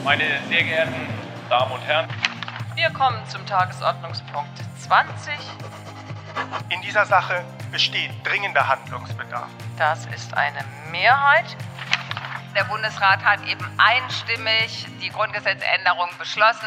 Meine sehr geehrten Damen und Herren, wir kommen zum Tagesordnungspunkt 20. In dieser Sache besteht dringender Handlungsbedarf. Das ist eine Mehrheit. Der Bundesrat hat eben einstimmig die Grundgesetzänderung beschlossen.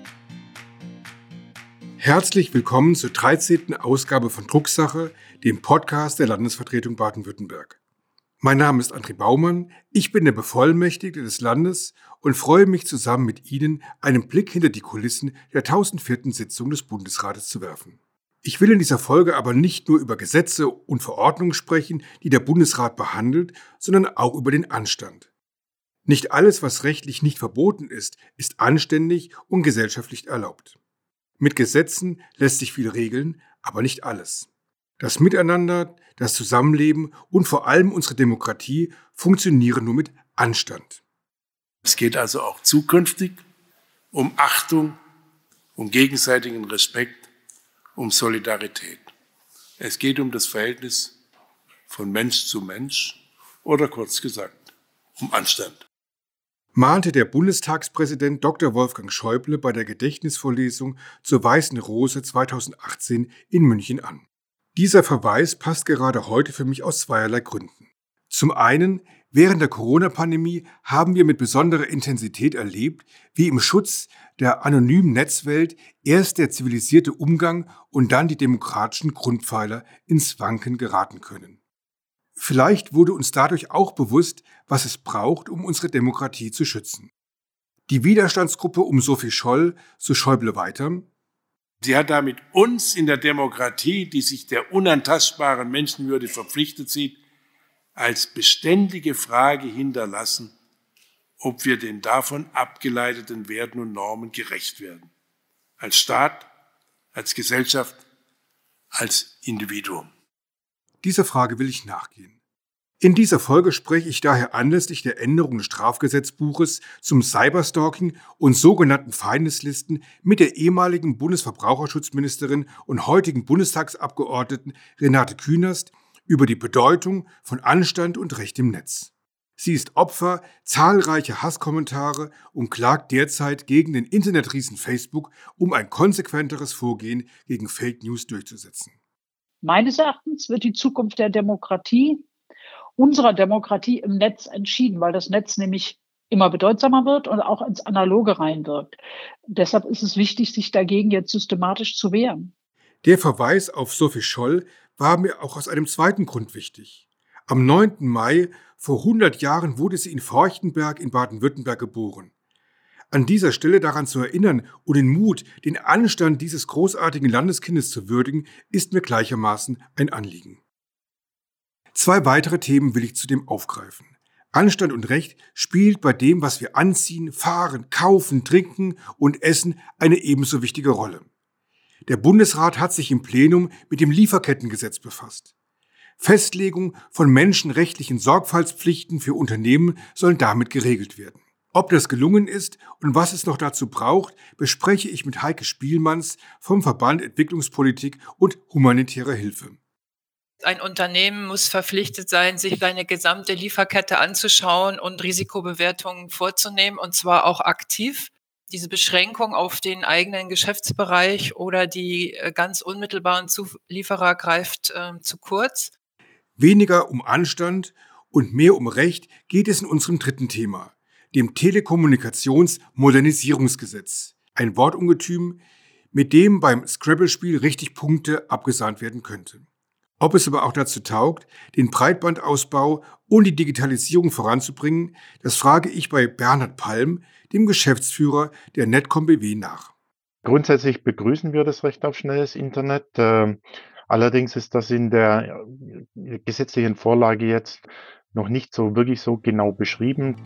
Herzlich willkommen zur 13. Ausgabe von Drucksache, dem Podcast der Landesvertretung Baden-Württemberg. Mein Name ist André Baumann, ich bin der Bevollmächtigte des Landes und freue mich, zusammen mit Ihnen einen Blick hinter die Kulissen der 1004. Sitzung des Bundesrates zu werfen. Ich will in dieser Folge aber nicht nur über Gesetze und Verordnungen sprechen, die der Bundesrat behandelt, sondern auch über den Anstand. Nicht alles, was rechtlich nicht verboten ist, ist anständig und gesellschaftlich erlaubt. Mit Gesetzen lässt sich viel regeln, aber nicht alles. Das Miteinander, das Zusammenleben und vor allem unsere Demokratie funktionieren nur mit Anstand. Es geht also auch zukünftig um Achtung, um gegenseitigen Respekt, um Solidarität. Es geht um das Verhältnis von Mensch zu Mensch oder kurz gesagt um Anstand. Mahnte der Bundestagspräsident Dr. Wolfgang Schäuble bei der Gedächtnisvorlesung zur Weißen Rose 2018 in München an. Dieser Verweis passt gerade heute für mich aus zweierlei Gründen. Zum einen, während der Corona-Pandemie haben wir mit besonderer Intensität erlebt, wie im Schutz der anonymen Netzwelt erst der zivilisierte Umgang und dann die demokratischen Grundpfeiler ins Wanken geraten können. Vielleicht wurde uns dadurch auch bewusst, was es braucht, um unsere Demokratie zu schützen. Die Widerstandsgruppe um Sophie Scholl, so Schäuble weiter: Sie hat damit uns in der Demokratie, die sich der unantastbaren Menschenwürde verpflichtet sieht, als beständige Frage hinterlassen, ob wir den davon abgeleiteten Werten und Normen gerecht werden. Als Staat, als Gesellschaft, als Individuum. Dieser Frage will ich nachgehen. In dieser Folge spreche ich daher anlässlich der Änderung des Strafgesetzbuches zum Cyberstalking und sogenannten Feindeslisten mit der ehemaligen Bundesverbraucherschutzministerin und heutigen Bundestagsabgeordneten Renate Künast über die Bedeutung von Anstand und Recht im Netz. Sie ist Opfer zahlreicher Hasskommentare und klagt derzeit gegen den Internetriesen Facebook, um ein konsequenteres Vorgehen gegen Fake News durchzusetzen. Meines Erachtens wird die Zukunft der Demokratie, unserer Demokratie im Netz entschieden, weil das Netz nämlich immer bedeutsamer wird und auch ins Analoge reinwirkt. Deshalb ist es wichtig, sich dagegen jetzt systematisch zu wehren. Der Verweis auf Sophie Scholl war mir auch aus einem zweiten Grund wichtig. Am 9. Mai vor 100 Jahren wurde sie in Forchtenberg in Baden-Württemberg geboren. An dieser Stelle daran zu erinnern und den Mut, den Anstand dieses großartigen Landeskindes zu würdigen, ist mir gleichermaßen ein Anliegen. Zwei weitere Themen will ich zudem aufgreifen. Anstand und Recht spielt bei dem, was wir anziehen, fahren, kaufen, trinken und essen, eine ebenso wichtige Rolle. Der Bundesrat hat sich im Plenum mit dem Lieferkettengesetz befasst. Festlegung von menschenrechtlichen Sorgfaltspflichten für Unternehmen sollen damit geregelt werden. Ob das gelungen ist und was es noch dazu braucht, bespreche ich mit Heike Spielmanns vom Verband Entwicklungspolitik und humanitäre Hilfe. Ein Unternehmen muss verpflichtet sein, sich seine gesamte Lieferkette anzuschauen und Risikobewertungen vorzunehmen, und zwar auch aktiv. Diese Beschränkung auf den eigenen Geschäftsbereich oder die ganz unmittelbaren Zulieferer greift zu kurz. Weniger um Anstand und mehr um Recht geht es in unserem dritten Thema, dem Telekommunikationsmodernisierungsgesetz. Ein Wortungetüm, mit dem beim Scrabble-Spiel richtig Punkte abgesahnt werden könnte. Ob es aber auch dazu taugt, den Breitbandausbau und die Digitalisierung voranzubringen, das frage ich bei Bernhard Palm, dem Geschäftsführer der Netcom BW, nach. Grundsätzlich begrüßen wir das Recht auf schnelles Internet. Allerdings ist das in der gesetzlichen Vorlage jetzt noch nicht so wirklich so genau beschrieben.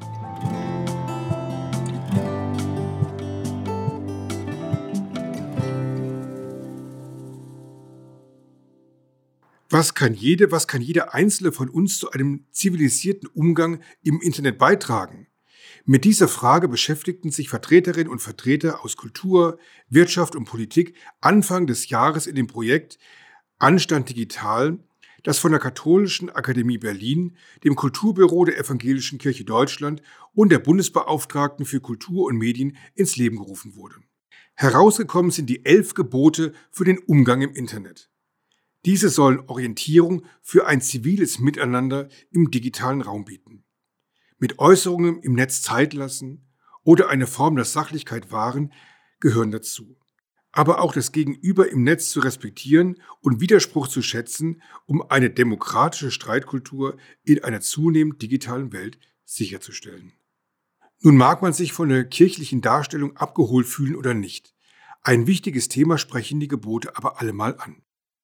Was kann jeder Einzelne von uns zu einem zivilisierten Umgang im Internet beitragen? Mit dieser Frage beschäftigten sich Vertreterinnen und Vertreter aus Kultur, Wirtschaft und Politik Anfang des Jahres in dem Projekt Anstand Digital, das von der Katholischen Akademie Berlin, dem Kulturbüro der Evangelischen Kirche Deutschland und der Bundesbeauftragten für Kultur und Medien ins Leben gerufen wurde. Herausgekommen sind die 11 Gebote für den Umgang im Internet. Diese sollen Orientierung für ein ziviles Miteinander im digitalen Raum bieten. Mit Äußerungen im Netz Zeit lassen oder eine Form der Sachlichkeit wahren, gehören dazu. Aber auch das Gegenüber im Netz zu respektieren und Widerspruch zu schätzen, um eine demokratische Streitkultur in einer zunehmend digitalen Welt sicherzustellen. Nun mag man sich von der kirchlichen Darstellung abgeholt fühlen oder nicht. Ein wichtiges Thema sprechen die Gebote aber allemal an.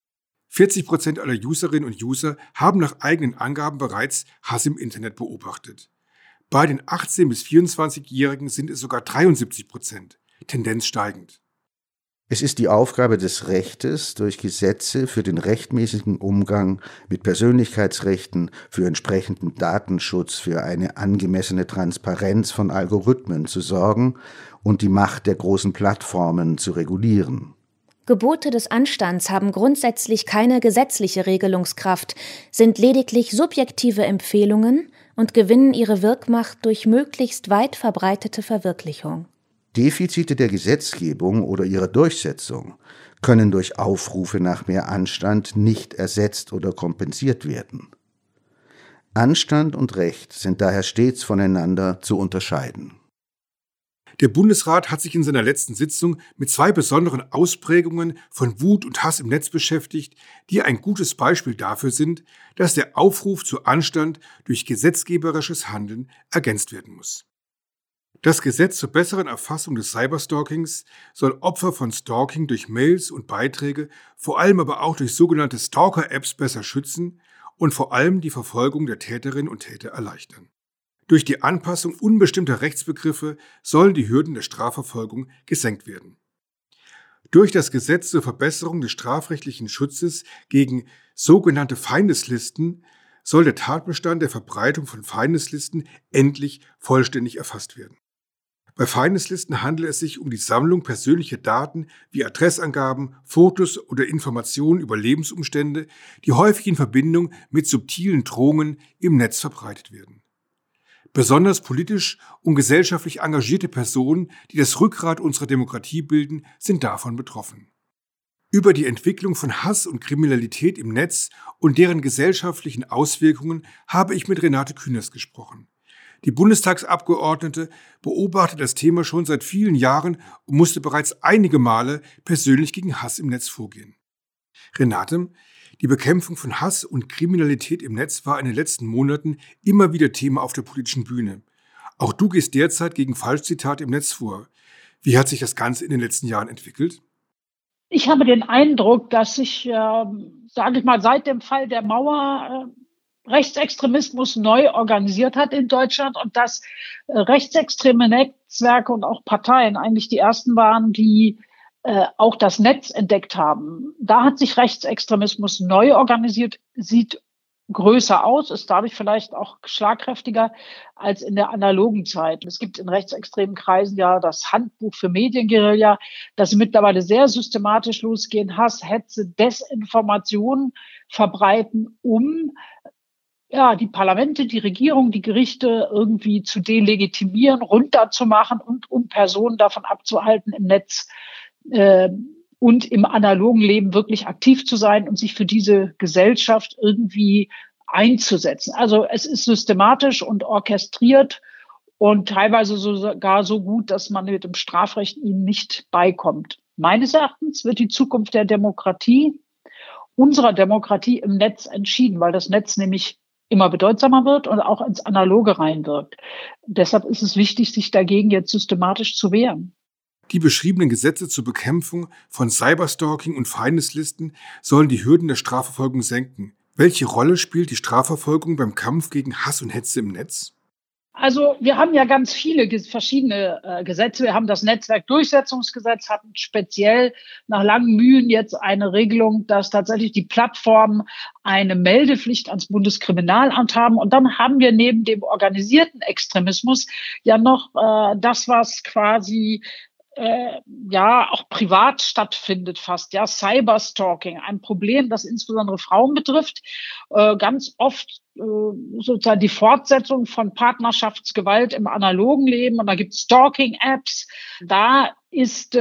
40% aller Userinnen und User haben nach eigenen Angaben bereits Hass im Internet beobachtet. Bei den 18- bis 24-Jährigen sind es sogar 73%, Tendenz steigend. Es ist die Aufgabe des Rechtes, durch Gesetze für den rechtmäßigen Umgang mit Persönlichkeitsrechten, für entsprechenden Datenschutz, für eine angemessene Transparenz von Algorithmen zu sorgen und die Macht der großen Plattformen zu regulieren. Gebote des Anstands haben grundsätzlich keine gesetzliche Regelungskraft, sind lediglich subjektive Empfehlungen und gewinnen ihre Wirkmacht durch möglichst weit verbreitete Verwirklichung. Defizite der Gesetzgebung oder ihrer Durchsetzung können durch Aufrufe nach mehr Anstand nicht ersetzt oder kompensiert werden. Anstand und Recht sind daher stets voneinander zu unterscheiden. Der Bundesrat hat sich in seiner letzten Sitzung mit 2 besonderen Ausprägungen von Wut und Hass im Netz beschäftigt, die ein gutes Beispiel dafür sind, dass der Aufruf zu Anstand durch gesetzgeberisches Handeln ergänzt werden muss. Das Gesetz zur besseren Erfassung des Cyberstalkings soll Opfer von Stalking durch Mails und Beiträge, vor allem aber auch durch sogenannte Stalker-Apps besser schützen und vor allem die Verfolgung der Täterinnen und Täter erleichtern. Durch die Anpassung unbestimmter Rechtsbegriffe sollen die Hürden der Strafverfolgung gesenkt werden. Durch das Gesetz zur Verbesserung des strafrechtlichen Schutzes gegen sogenannte Feindeslisten soll der Tatbestand der Verbreitung von Feindeslisten endlich vollständig erfasst werden. Bei Feindeslisten handelt es sich um die Sammlung persönlicher Daten wie Adressangaben, Fotos oder Informationen über Lebensumstände, die häufig in Verbindung mit subtilen Drohungen im Netz verbreitet werden. Besonders politisch und gesellschaftlich engagierte Personen, die das Rückgrat unserer Demokratie bilden, sind davon betroffen. Über die Entwicklung von Hass und Kriminalität im Netz und deren gesellschaftlichen Auswirkungen habe ich mit Renate Künast gesprochen. Die Bundestagsabgeordnete beobachtet das Thema schon seit vielen Jahren und musste bereits einige Male persönlich gegen Hass im Netz vorgehen. Renate, die Bekämpfung von Hass und Kriminalität im Netz war in den letzten Monaten immer wieder Thema auf der politischen Bühne. Auch du gehst derzeit gegen Falschzitate im Netz vor. Wie hat sich das Ganze in den letzten Jahren entwickelt? Ich habe den Eindruck, dass sich, sage ich mal, seit dem Fall der Mauer Rechtsextremismus neu organisiert hat in Deutschland und dass rechtsextreme Netzwerke und auch Parteien eigentlich die ersten waren, die auch das Netz entdeckt haben. Da hat sich Rechtsextremismus neu organisiert, sieht größer aus, ist dadurch vielleicht auch schlagkräftiger als in der analogen Zeit. Es gibt in rechtsextremen Kreisen ja das Handbuch für Medienguerilla, das mittlerweile sehr systematisch losgehen, Hass, Hetze, Desinformation verbreiten, um die Parlamente, die Regierung, die Gerichte irgendwie zu delegitimieren, runterzumachen und um Personen davon abzuhalten, im Netz und im analogen Leben wirklich aktiv zu sein und sich für diese Gesellschaft irgendwie einzusetzen. Also es ist systematisch und orchestriert und teilweise sogar so gut, dass man mit dem Strafrecht ihnen nicht beikommt. Meines Erachtens wird die Zukunft der Demokratie, unserer Demokratie im Netz entschieden, weil das Netz nämlich immer bedeutsamer wird und auch ins Analoge reinwirkt. Deshalb ist es wichtig, sich dagegen jetzt systematisch zu wehren. Die beschriebenen Gesetze zur Bekämpfung von Cyberstalking und Feindeslisten sollen die Hürden der Strafverfolgung senken. Welche Rolle spielt die Strafverfolgung beim Kampf gegen Hass und Hetze im Netz? Also wir haben ja ganz viele verschiedene Gesetze. Wir haben das Netzwerkdurchsetzungsgesetz, hatten speziell nach langen Mühen jetzt eine Regelung, dass tatsächlich die Plattformen eine Meldepflicht ans Bundeskriminalamt haben. Und dann haben wir neben dem organisierten Extremismus ja noch das, was quasi ja auch privat stattfindet fast, ja, Cyberstalking, ein Problem, das insbesondere Frauen betrifft, ganz oft sozusagen die Fortsetzung von Partnerschaftsgewalt im analogen Leben, und da gibt es Stalking-Apps. Da ist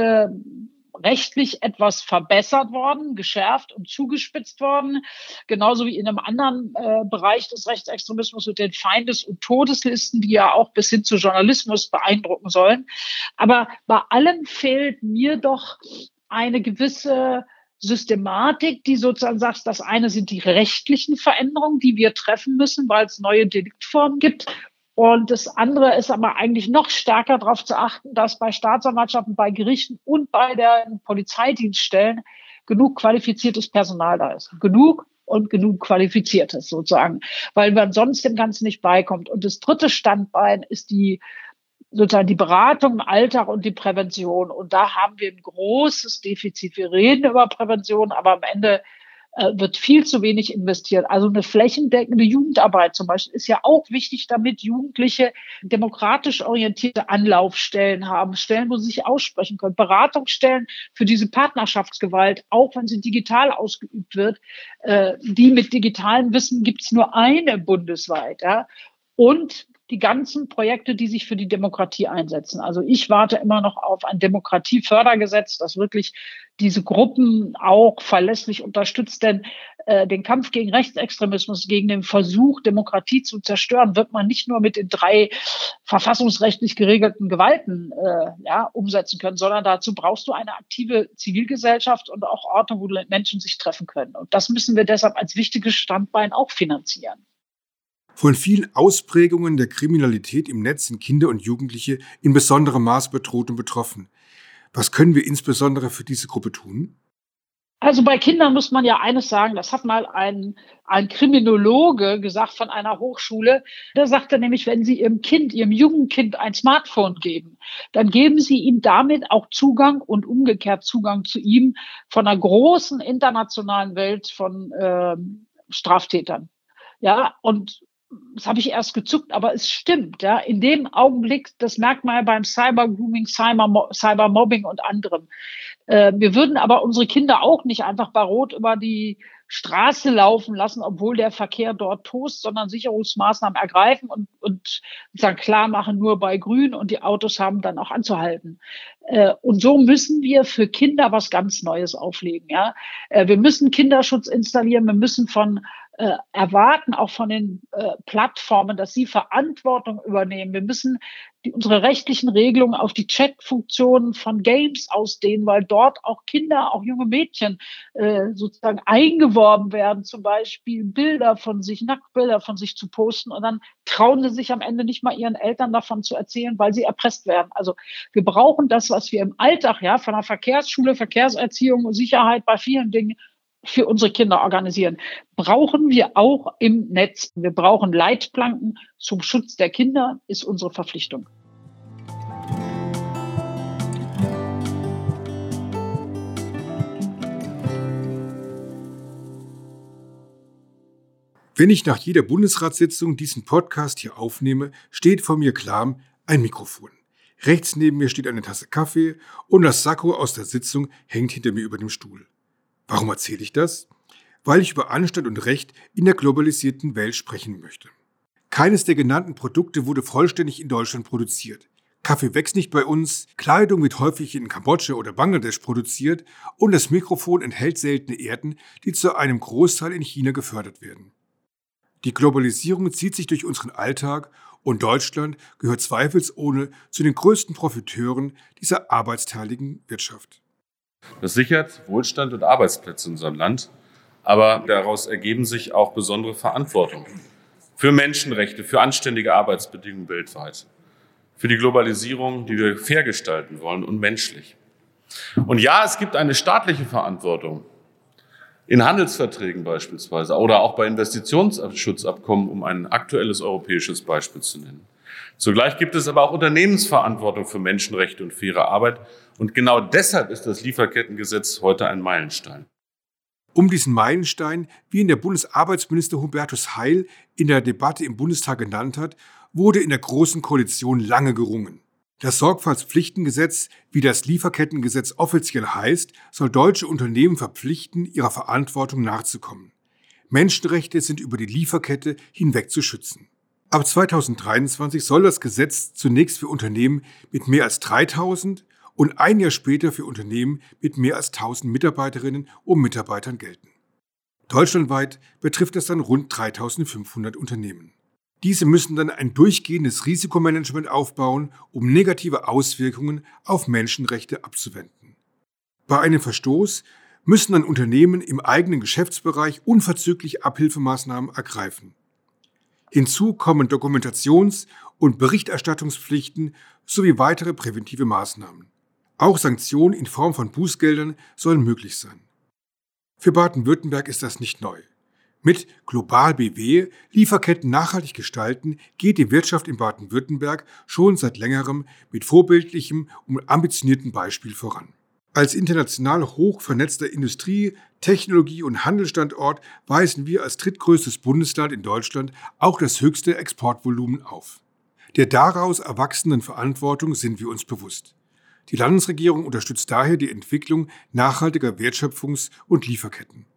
rechtlich etwas verbessert worden, geschärft und zugespitzt worden, genauso wie in einem anderen Bereich des Rechtsextremismus mit den Feindes- und Todeslisten, die ja auch bis hin zu Journalismus beeindrucken sollen. Aber bei allem fehlt mir doch eine gewisse Systematik, die sozusagen sagt, das eine sind die rechtlichen Veränderungen, die wir treffen müssen, weil es neue Deliktformen gibt. Und das andere ist aber eigentlich noch stärker darauf zu achten, dass bei Staatsanwaltschaften, bei Gerichten und bei den Polizeidienststellen genug qualifiziertes Personal da ist. Genug qualifiziertes sozusagen, weil man sonst dem Ganzen nicht beikommt. Und das dritte Standbein ist sozusagen die Beratung im Alltag und die Prävention. Und da haben wir ein großes Defizit. Wir reden über Prävention, aber am Ende wird viel zu wenig investiert. Also eine flächendeckende Jugendarbeit zum Beispiel ist ja auch wichtig, damit Jugendliche demokratisch orientierte Anlaufstellen haben, Stellen, wo sie sich aussprechen können, Beratungsstellen für diese Partnerschaftsgewalt, auch wenn sie digital ausgeübt wird. Die mit digitalem Wissen gibt es nur eine bundesweit. Ja? Und die ganzen Projekte, die sich für die Demokratie einsetzen. Also ich warte immer noch auf ein Demokratiefördergesetz, das wirklich diese Gruppen auch verlässlich unterstützt. Denn den Kampf gegen Rechtsextremismus, gegen den Versuch, Demokratie zu zerstören, wird man nicht nur mit den 3 verfassungsrechtlich geregelten Gewalten umsetzen können, sondern dazu brauchst du eine aktive Zivilgesellschaft und auch Orte, wo Menschen sich treffen können. Und das müssen wir deshalb als wichtiges Standbein auch finanzieren. Von vielen Ausprägungen der Kriminalität im Netz sind Kinder und Jugendliche in besonderem Maß bedroht und betroffen. Was können wir insbesondere für diese Gruppe tun? Also bei Kindern muss man ja eines sagen, das hat mal ein Kriminologe gesagt von einer Hochschule. Der sagte nämlich, wenn Sie Ihrem Jugendkind ein Smartphone geben, dann geben Sie ihm damit auch Zugang und umgekehrt Zugang zu ihm von einer großen internationalen Welt von Straftätern. Ja, und das habe ich erst gezuckt, aber es stimmt. Ja, in dem Augenblick, das merkt man ja beim Cybergrooming, Cybermobbing und anderem. Wir würden aber unsere Kinder auch nicht einfach bei Rot über die Straße laufen lassen, obwohl der Verkehr dort tost, sondern Sicherungsmaßnahmen ergreifen und sagen, klar machen, nur bei Grün, und die Autos haben dann auch anzuhalten. Und so müssen wir für Kinder was ganz Neues auflegen. Ja, wir müssen Kinderschutz installieren, wir müssen erwarten auch von den Plattformen, dass sie Verantwortung übernehmen. Wir müssen unsere rechtlichen Regelungen auf die Chat-Funktionen von Games ausdehnen, weil dort auch Kinder, auch junge Mädchen sozusagen eingeworben werden, zum Beispiel Nacktbilder von sich zu posten, und dann trauen sie sich am Ende nicht mal ihren Eltern davon zu erzählen, weil sie erpresst werden. Also wir brauchen das, was wir im Alltag von der Verkehrsschule, Verkehrserziehung und Sicherheit bei vielen Dingen für unsere Kinder organisieren, brauchen wir auch im Netz. Wir brauchen Leitplanken zum Schutz der Kinder, ist unsere Verpflichtung. Wenn ich nach jeder Bundesratssitzung diesen Podcast hier aufnehme, steht vor mir klar ein Mikrofon. Rechts neben mir steht eine Tasse Kaffee und das Sakko aus der Sitzung hängt hinter mir über dem Stuhl. Warum erzähle ich das? Weil ich über Anstand und Recht in der globalisierten Welt sprechen möchte. Keines der genannten Produkte wurde vollständig in Deutschland produziert. Kaffee wächst nicht bei uns, Kleidung wird häufig in Kambodscha oder Bangladesch produziert und das Mikrofon enthält seltene Erden, die zu einem Großteil in China gefördert werden. Die Globalisierung zieht sich durch unseren Alltag und Deutschland gehört zweifelsohne zu den größten Profiteuren dieser arbeitsteiligen Wirtschaft. Das sichert Wohlstand und Arbeitsplätze in unserem Land, aber daraus ergeben sich auch besondere Verantwortung für Menschenrechte, für anständige Arbeitsbedingungen weltweit, für die Globalisierung, die wir fair gestalten wollen und menschlich. Und ja, es gibt eine staatliche Verantwortung in Handelsverträgen beispielsweise oder auch bei Investitionsschutzabkommen, um ein aktuelles europäisches Beispiel zu nennen. Zugleich gibt es aber auch Unternehmensverantwortung für Menschenrechte und faire Arbeit. Und genau deshalb ist das Lieferkettengesetz heute ein Meilenstein. Um diesen Meilenstein, wie ihn der Bundesarbeitsminister Hubertus Heil in der Debatte im Bundestag genannt hat, wurde in der Großen Koalition lange gerungen. Das Sorgfaltspflichtengesetz, wie das Lieferkettengesetz offiziell heißt, soll deutsche Unternehmen verpflichten, ihrer Verantwortung nachzukommen. Menschenrechte sind über die Lieferkette hinweg zu schützen. Ab 2023 soll das Gesetz zunächst für Unternehmen mit mehr als 3.000 und ein Jahr später für Unternehmen mit mehr als 1.000 Mitarbeiterinnen und Mitarbeitern gelten. Deutschlandweit betrifft das dann rund 3.500 Unternehmen. Diese müssen dann ein durchgehendes Risikomanagement aufbauen, um negative Auswirkungen auf Menschenrechte abzuwenden. Bei einem Verstoß müssen dann Unternehmen im eigenen Geschäftsbereich unverzüglich Abhilfemaßnahmen ergreifen. Hinzu kommen Dokumentations- und Berichterstattungspflichten sowie weitere präventive Maßnahmen. Auch Sanktionen in Form von Bußgeldern sollen möglich sein. Für Baden-Württemberg ist das nicht neu. Mit Global BW, Lieferketten nachhaltig gestalten, geht die Wirtschaft in Baden-Württemberg schon seit längerem mit vorbildlichem und ambitioniertem Beispiel voran. Als international hoch vernetzter Industrie-, Technologie- und Handelsstandort weisen wir als drittgrößtes Bundesland in Deutschland auch das höchste Exportvolumen auf. Der daraus erwachsenen Verantwortung sind wir uns bewusst. Die Landesregierung unterstützt daher die Entwicklung nachhaltiger Wertschöpfungs- und Lieferketten.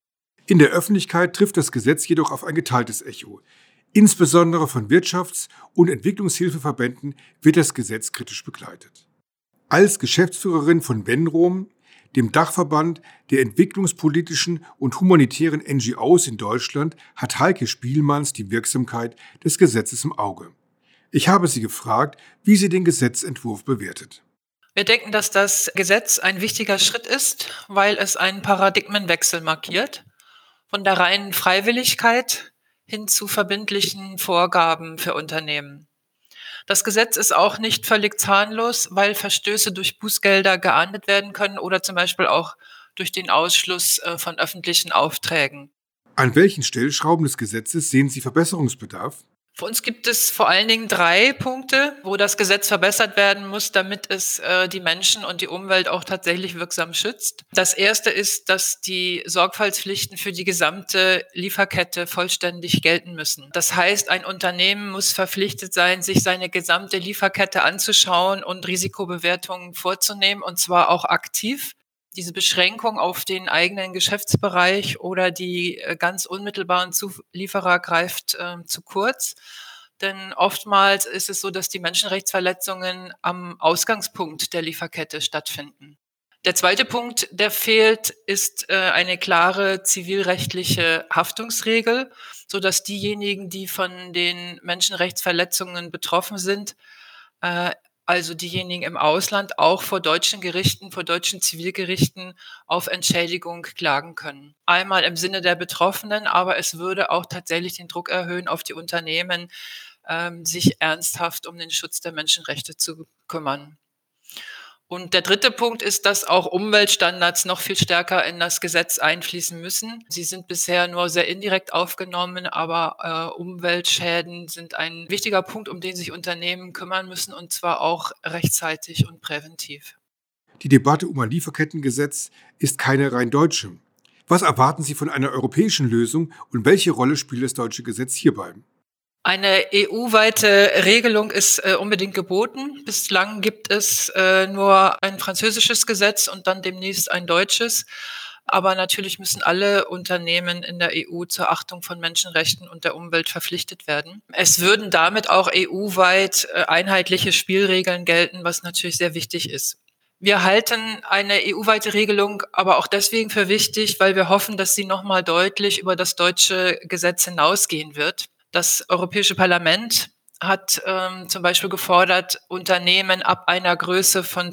In der Öffentlichkeit trifft das Gesetz jedoch auf ein geteiltes Echo. Insbesondere von Wirtschafts- und Entwicklungshilfeverbänden wird das Gesetz kritisch begleitet. Als Geschäftsführerin von Venrom, dem Dachverband der entwicklungspolitischen und humanitären NGOs in Deutschland, hat Heike Spielmanns die Wirksamkeit des Gesetzes im Auge. Ich habe sie gefragt, wie sie den Gesetzentwurf bewertet. Wir denken, dass das Gesetz ein wichtiger Schritt ist, weil es einen Paradigmenwechsel markiert. Von der reinen Freiwilligkeit hin zu verbindlichen Vorgaben für Unternehmen. Das Gesetz ist auch nicht völlig zahnlos, weil Verstöße durch Bußgelder geahndet werden können oder zum Beispiel auch durch den Ausschluss von öffentlichen Aufträgen. An welchen Stellschrauben des Gesetzes sehen Sie Verbesserungsbedarf? Für uns gibt es vor allen Dingen 3 Punkte, wo das Gesetz verbessert werden muss, damit es die Menschen und die Umwelt auch tatsächlich wirksam schützt. Das erste ist, dass die Sorgfaltspflichten für die gesamte Lieferkette vollständig gelten müssen. Das heißt, ein Unternehmen muss verpflichtet sein, sich seine gesamte Lieferkette anzuschauen und Risikobewertungen vorzunehmen, und zwar auch aktiv. Diese Beschränkung auf den eigenen Geschäftsbereich oder die ganz unmittelbaren Zulieferer greift zu kurz. Denn oftmals ist es so, dass die Menschenrechtsverletzungen am Ausgangspunkt der Lieferkette stattfinden. Der zweite Punkt, der fehlt, ist eine klare zivilrechtliche Haftungsregel, sodass diejenigen, die von den Menschenrechtsverletzungen betroffen sind, also diejenigen im Ausland, auch vor deutschen Gerichten, vor deutschen Zivilgerichten auf Entschädigung klagen können. Einmal im Sinne der Betroffenen, aber es würde auch tatsächlich den Druck erhöhen auf die Unternehmen, sich ernsthaft um den Schutz der Menschenrechte zu kümmern. Und der dritte Punkt ist, dass auch Umweltstandards noch viel stärker in das Gesetz einfließen müssen. Sie sind bisher nur sehr indirekt aufgenommen, aber Umweltschäden sind ein wichtiger Punkt, um den sich Unternehmen kümmern müssen, und zwar auch rechtzeitig und präventiv. Die Debatte um ein Lieferkettengesetz ist keine rein deutsche. Was erwarten Sie von einer europäischen Lösung und welche Rolle spielt das deutsche Gesetz hierbei? Eine EU-weite Regelung ist unbedingt geboten. Bislang gibt es nur ein französisches Gesetz und dann demnächst ein deutsches. Aber natürlich müssen alle Unternehmen in der EU zur Achtung von Menschenrechten und der Umwelt verpflichtet werden. Es würden damit auch EU-weit einheitliche Spielregeln gelten, was natürlich sehr wichtig ist. Wir halten eine EU-weite Regelung aber auch deswegen für wichtig, weil wir hoffen, dass sie nochmal deutlich über das deutsche Gesetz hinausgehen wird. Das Europäische Parlament hat zum Beispiel gefordert, Unternehmen ab einer Größe von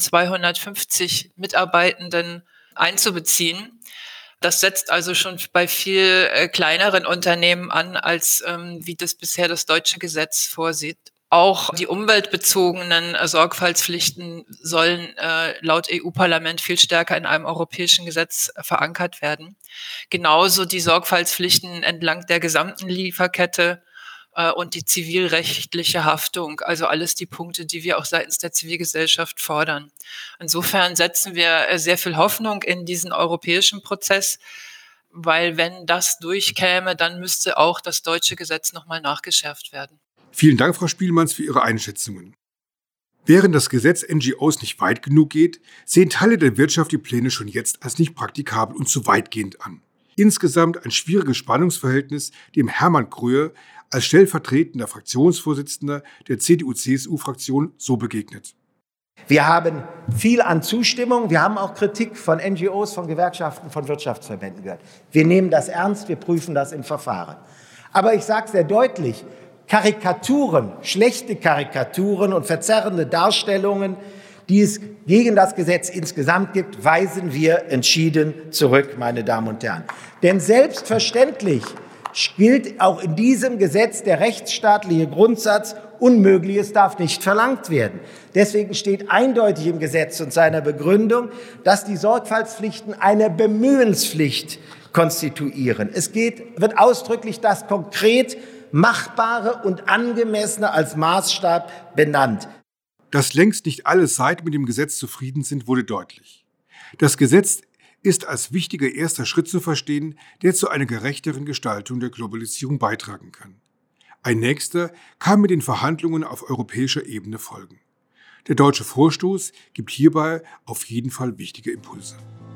250 Mitarbeitenden einzubeziehen. Das setzt also schon bei viel kleineren Unternehmen an, als wie das bisher das deutsche Gesetz vorsieht. Auch die umweltbezogenen Sorgfaltspflichten sollen laut EU-Parlament viel stärker in einem europäischen Gesetz verankert werden. Genauso die Sorgfaltspflichten entlang der gesamten Lieferkette und die zivilrechtliche Haftung, also alles die Punkte, die wir auch seitens der Zivilgesellschaft fordern. Insofern setzen wir sehr viel Hoffnung in diesen europäischen Prozess, weil wenn das durchkäme, dann müsste auch das deutsche Gesetz nochmal nachgeschärft werden. Vielen Dank, Frau Spielmanns, für Ihre Einschätzungen. Während das Gesetz NGOs nicht weit genug geht, sehen Teile der Wirtschaft die Pläne schon jetzt als nicht praktikabel und zu weitgehend an. Insgesamt ein schwieriges Spannungsverhältnis, dem Hermann Gröhe als stellvertretender Fraktionsvorsitzender der CDU-CSU-Fraktion so begegnet. Wir haben viel an Zustimmung. Wir haben auch Kritik von NGOs, von Gewerkschaften, von Wirtschaftsverbänden gehört. Wir nehmen das ernst, wir prüfen das im Verfahren. Aber ich sage sehr deutlich, Karikaturen, schlechte Karikaturen und verzerrende Darstellungen, die es gegen das Gesetz insgesamt gibt, weisen wir entschieden zurück, meine Damen und Herren. Denn selbstverständlich gilt auch in diesem Gesetz der rechtsstaatliche Grundsatz, Unmögliches darf nicht verlangt werden. Deswegen steht eindeutig im Gesetz und seiner Begründung, dass die Sorgfaltspflichten eine Bemühenspflicht konstituieren. Wird ausdrücklich das konkret Machbare und Angemessene als Maßstab benannt. Dass längst nicht alle Seiten mit dem Gesetz zufrieden sind, wurde deutlich. Das Gesetz ist als wichtiger erster Schritt zu verstehen, der zu einer gerechteren Gestaltung der Globalisierung beitragen kann. Ein nächster kann mit den Verhandlungen auf europäischer Ebene folgen. Der deutsche Vorstoß gibt hierbei auf jeden Fall wichtige Impulse.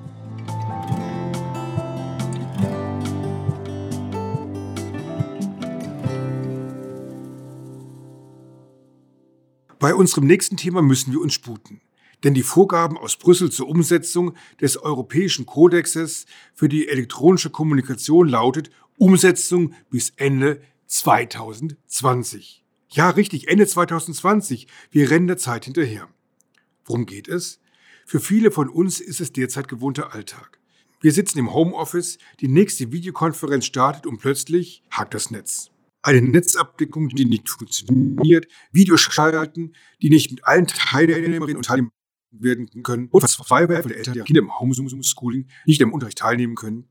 Bei unserem nächsten Thema müssen wir uns sputen, denn die Vorgaben aus Brüssel zur Umsetzung des Europäischen Kodexes für die elektronische Kommunikation lautet Umsetzung bis Ende 2020. Ja, richtig, Ende 2020. Wir rennen der Zeit hinterher. Worum geht es? Für viele von uns ist es derzeit gewohnter Alltag. Wir sitzen im Homeoffice, die nächste Videokonferenz startet und plötzlich hakt das Netz. Eine Netzabdeckung, die nicht funktioniert, Videos schalten, die nicht mit allen Teilnehmerinnen und Teilnehmern werden können und verzweifelt Eltern, die Kinder im Homeschooling nicht im Unterricht teilnehmen können.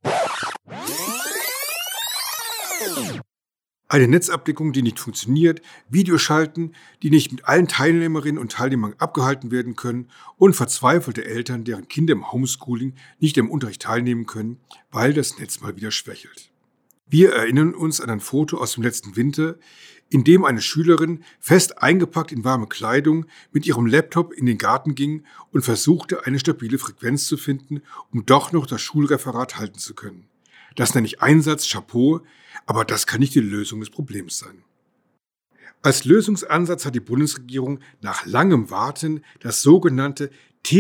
Eine Netzabdeckung, die nicht funktioniert, Videos schalten, die nicht mit allen Teilnehmerinnen und Teilnehmern abgehalten werden können und verzweifelte Eltern, deren Kinder im Homeschooling nicht im Unterricht teilnehmen können, weil das Netz mal wieder schwächelt. Wir erinnern uns an ein Foto aus dem letzten Winter, in dem eine Schülerin fest eingepackt in warme Kleidung mit ihrem Laptop in den Garten ging und versuchte, eine stabile Frequenz zu finden, um doch noch das Schulreferat halten zu können. Das nenne ich Einsatz, Chapeau, aber das kann nicht die Lösung des Problems sein. Als Lösungsansatz hat die Bundesregierung nach langem Warten das sogenannte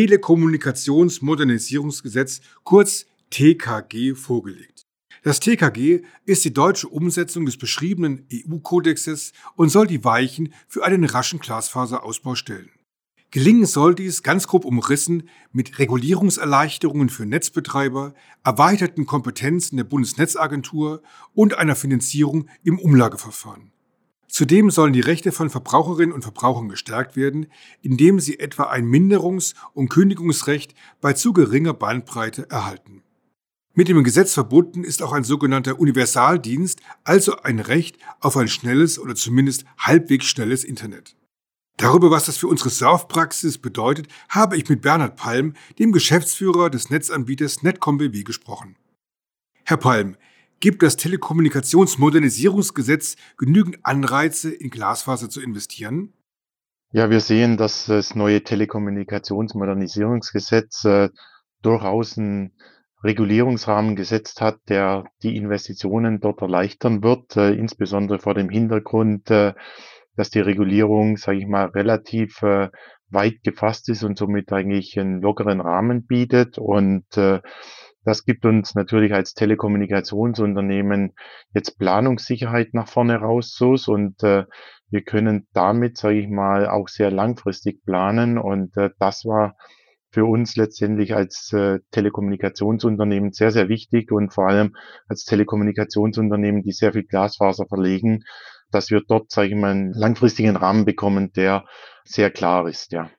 Telekommunikationsmodernisierungsgesetz, kurz TKG, vorgelegt. Das TKG ist die deutsche Umsetzung des beschriebenen EU-Kodexes und soll die Weichen für einen raschen Glasfaserausbau stellen. Gelingen soll dies, ganz grob umrissen, mit Regulierungserleichterungen für Netzbetreiber, erweiterten Kompetenzen der Bundesnetzagentur und einer Finanzierung im Umlageverfahren. Zudem sollen die Rechte von Verbraucherinnen und Verbrauchern gestärkt werden, indem sie etwa ein Minderungs- und Kündigungsrecht bei zu geringer Bandbreite erhalten. Mit dem Gesetz verbunden ist auch ein sogenannter Universaldienst, also ein Recht auf ein schnelles oder zumindest halbwegs schnelles Internet. Darüber, was das für unsere Surfpraxis bedeutet, habe ich mit Bernhard Palm, dem Geschäftsführer des Netzanbieters Netcom BW, gesprochen. Herr Palm, gibt das Telekommunikationsmodernisierungsgesetz genügend Anreize, in Glasfaser zu investieren? Ja, wir sehen, dass das neue Telekommunikationsmodernisierungsgesetz durchaus einen Regulierungsrahmen gesetzt hat, der die Investitionen dort erleichtern wird, insbesondere vor dem Hintergrund, dass die Regulierung, sage ich mal, relativ weit gefasst ist und somit eigentlich einen lockeren Rahmen bietet. Und das gibt uns natürlich als Telekommunikationsunternehmen jetzt Planungssicherheit nach vorne raus. Und wir können damit, sage ich mal, auch sehr langfristig planen. Und das war für uns letztendlich als Telekommunikationsunternehmen sehr, sehr wichtig und vor allem als Telekommunikationsunternehmen, die sehr viel Glasfaser verlegen, dass wir dort, sage ich mal, einen langfristigen Rahmen bekommen, der sehr klar ist, ja.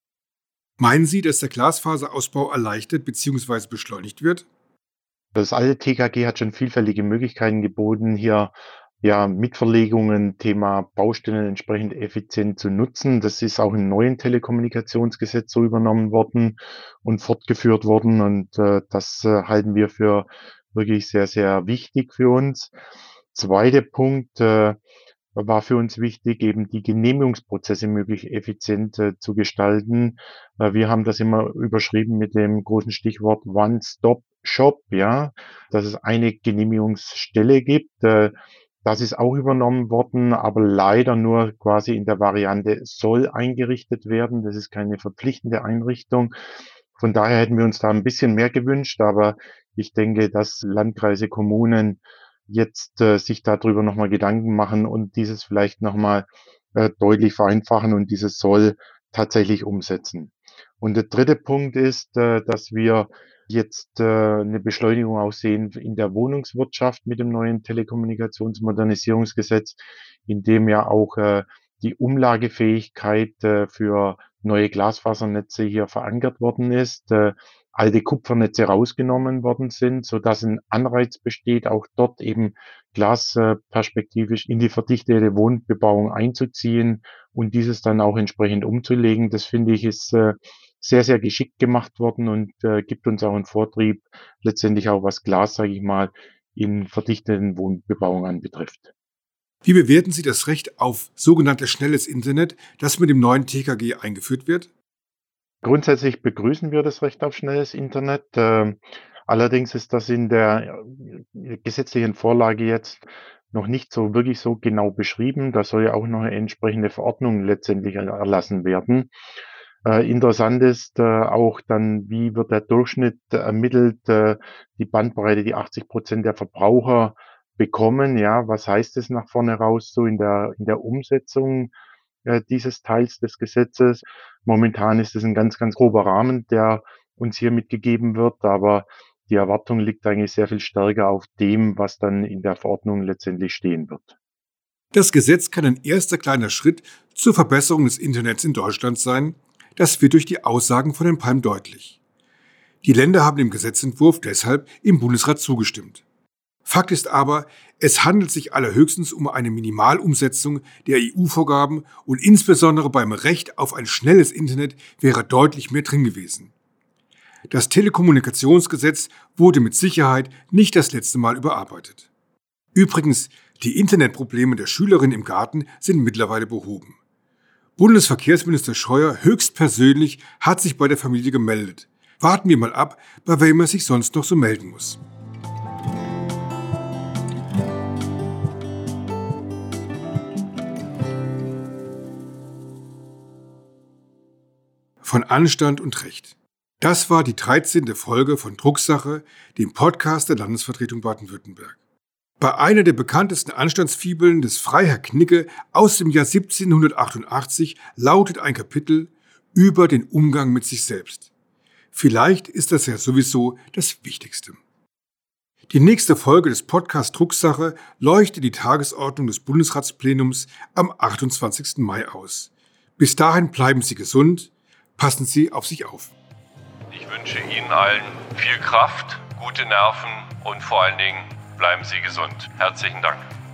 Meinen Sie, dass der Glasfaserausbau erleichtert bzw. beschleunigt wird? Das alte TKG hat schon vielfältige Möglichkeiten geboten, hier ja Mitverlegungen, Thema Baustellen entsprechend effizient zu nutzen. Das ist auch im neuen Telekommunikationsgesetz so übernommen worden und fortgeführt worden. Und das halten wir für wirklich sehr, sehr wichtig für uns. Zweiter Punkt, war für uns wichtig, eben die Genehmigungsprozesse möglichst effizient zu gestalten. Wir haben das immer überschrieben mit dem großen Stichwort One-Stop-Shop, ja, dass es eine Genehmigungsstelle gibt. Das ist auch übernommen worden, aber leider nur quasi in der Variante soll eingerichtet werden. Das ist keine verpflichtende Einrichtung. Von daher hätten wir uns da ein bisschen mehr gewünscht, aber ich denke, dass Landkreise, Kommunen jetzt sich darüber nochmal Gedanken machen und dieses vielleicht nochmal deutlich vereinfachen und dieses soll tatsächlich umsetzen. Und der dritte Punkt ist, dass wir jetzt eine Beschleunigung auch sehen in der Wohnungswirtschaft mit dem neuen Telekommunikationsmodernisierungsgesetz, in dem ja auch die Umlagefähigkeit für neue Glasfasernetze hier verankert worden ist, alte Kupfernetze rausgenommen worden sind, sodass ein Anreiz besteht, auch dort eben glasperspektivisch in die verdichtete Wohnbebauung einzuziehen und dieses dann auch entsprechend umzulegen. Das finde ich ist sehr, sehr geschickt gemacht worden und gibt uns auch einen Vortrieb, letztendlich auch was Glas, sage ich mal, in verdichteten Wohnbebauung anbetrifft. Wie bewerten Sie das Recht auf sogenanntes schnelles Internet, das mit dem neuen TKG eingeführt wird? Grundsätzlich begrüßen wir das Recht auf schnelles Internet. Allerdings ist das in der gesetzlichen Vorlage jetzt noch nicht so wirklich so genau beschrieben. Da soll ja auch noch eine entsprechende Verordnung letztendlich erlassen werden. Interessant ist auch dann, wie wird der Durchschnitt ermittelt, die Bandbreite, die 80% der Verbraucher bekommen. Ja, was heißt es nach vorne raus so in der Umsetzung dieses Teils des Gesetzes? Momentan ist es ein ganz, ganz grober Rahmen, der uns hier mitgegeben wird, aber die Erwartung liegt eigentlich sehr viel stärker auf dem, was dann in der Verordnung letztendlich stehen wird. Das Gesetz kann ein erster kleiner Schritt zur Verbesserung des Internets in Deutschland sein. Das wird durch die Aussagen von Herrn Palm deutlich. Die Länder haben dem Gesetzentwurf deshalb im Bundesrat zugestimmt. Fakt ist aber, es handelt sich allerhöchstens um eine Minimalumsetzung der EU-Vorgaben und insbesondere beim Recht auf ein schnelles Internet wäre deutlich mehr drin gewesen. Das Telekommunikationsgesetz wurde mit Sicherheit nicht das letzte Mal überarbeitet. Übrigens, die Internetprobleme der Schülerin im Garten sind mittlerweile behoben. Bundesverkehrsminister Scheuer höchstpersönlich hat sich bei der Familie gemeldet. Warten wir mal ab, bei wem er sich sonst noch so melden muss. Von Anstand und Recht. Das war die 13. Folge von Drucksache, dem Podcast der Landesvertretung Baden-Württemberg. Bei einer der bekanntesten Anstandsfibeln des Freiherr Knigge aus dem Jahr 1788 lautet ein Kapitel über den Umgang mit sich selbst. Vielleicht ist das ja sowieso das Wichtigste. Die nächste Folge des Podcasts Drucksache leuchtet die Tagesordnung des Bundesratsplenums am 28. Mai aus. Bis dahin bleiben Sie gesund, passen Sie auf sich auf. Ich wünsche Ihnen allen viel Kraft, gute Nerven und vor allen Dingen bleiben Sie gesund. Herzlichen Dank.